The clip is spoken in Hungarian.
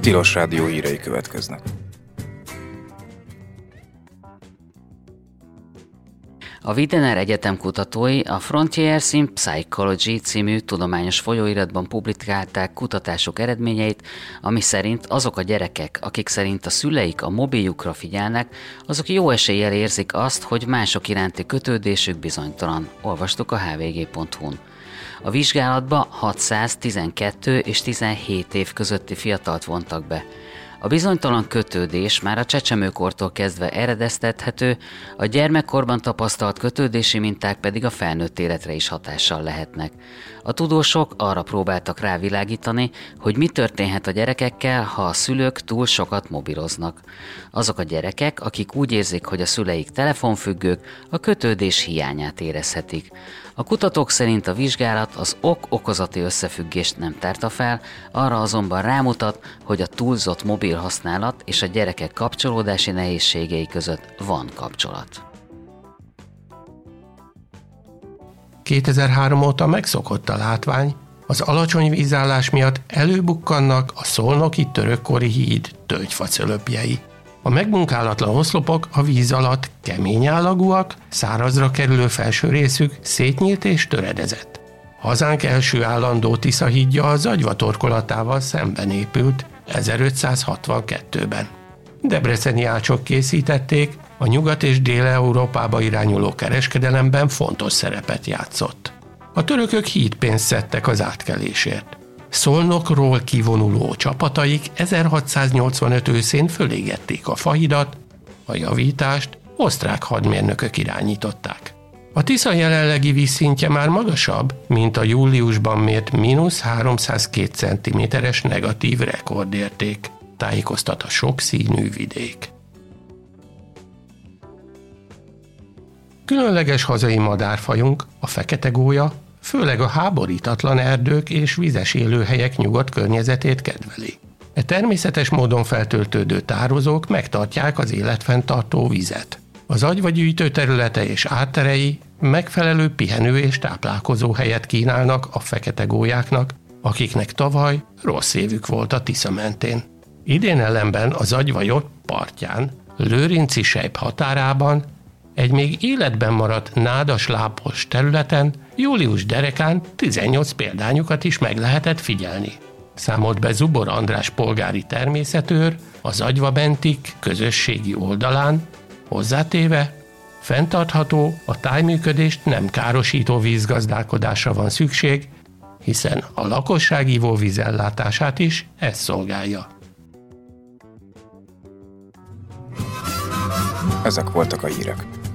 Tilos Rádió hírei következnek. A Widener Egyetem kutatói a Frontiers in Psychology című tudományos folyóiratban publikálták kutatások eredményeit, ami szerint azok a gyerekek, akik szerint a szüleik a mobiljukra figyelnek, azok jó eséllyel érzik azt, hogy mások iránti kötődésük bizonytalan. Olvastuk a hvg.hu-n. A vizsgálatba 612 és 17 év közötti fiatalt vontak be. A bizonytalan kötődés már a csecsemőkortól kezdve eredeztethető, a gyermekkorban tapasztalt kötődési minták pedig a felnőtt életre is hatással lehetnek. A tudósok arra próbáltak rávilágítani, hogy mi történhet a gyerekekkel, ha a szülők túl sokat mobiloznak. Azok a gyerekek, akik úgy érzik, hogy a szüleik telefonfüggők, a kötődés hiányát érezhetik. A kutatók szerint a vizsgálat az ok-okozati összefüggést nem tárta fel, arra azonban rámutat, hogy a túlzott mobil használat és a gyerekek kapcsolódási nehézségei között van kapcsolat. 2003 óta megszokott a látvány, az alacsony vízállás miatt előbukkannak a szolnoki törökkori híd tölgyfacölöpjei. A megmunkálatlan oszlopok a víz alatt kemény állagúak, szárazra kerülő felső részük szétnyílt és töredezett. Hazánk első állandó Tisza-hídja a Zagyva torkolatával szemben épült 1562-ben. Debreceni ácsok készítették, a Nyugat- és Dél-Európába irányuló kereskedelemben fontos szerepet játszott. A törökök hídpénzt szedtek az átkelésért. Szolnokról kivonuló csapataik 1685 őszén fölégették a fahidat, a javítást osztrák hadmérnökök irányították. A Tisza jelenlegi vízszintje már magasabb, mint a júliusban mért -302 cm-es negatív rekordérték, tájékoztat a sokszínű vidék. Különleges hazai madárfajunk, a fekete gólya, főleg a háborítatlan erdők és vizes élőhelyek nyugodt környezetét kedveli. E természetes módon feltöltődő tározók megtartják az életfenntartó vizet. Az agyvagyűjtő területe és átterei megfelelő pihenő és táplálkozó helyet kínálnak a fekete gólyáknak, akiknek tavaly rossz évük volt a Tisza mentén. Idén ellenben az Agyva partján, Lőrinci sejp határában, egy még életben maradt nádas lápos területen július derekán 18 példányukat is meg lehetett figyelni. Számolt be Zubor András polgári természetőr az Agyvabentik közösségi oldalán, hozzátéve, fenntartható, a tájműködést nem károsító vízgazdálkodásra van szükség, hiszen a lakosság ivóvízellátását is ez szolgálja. Ezek voltak a hírek.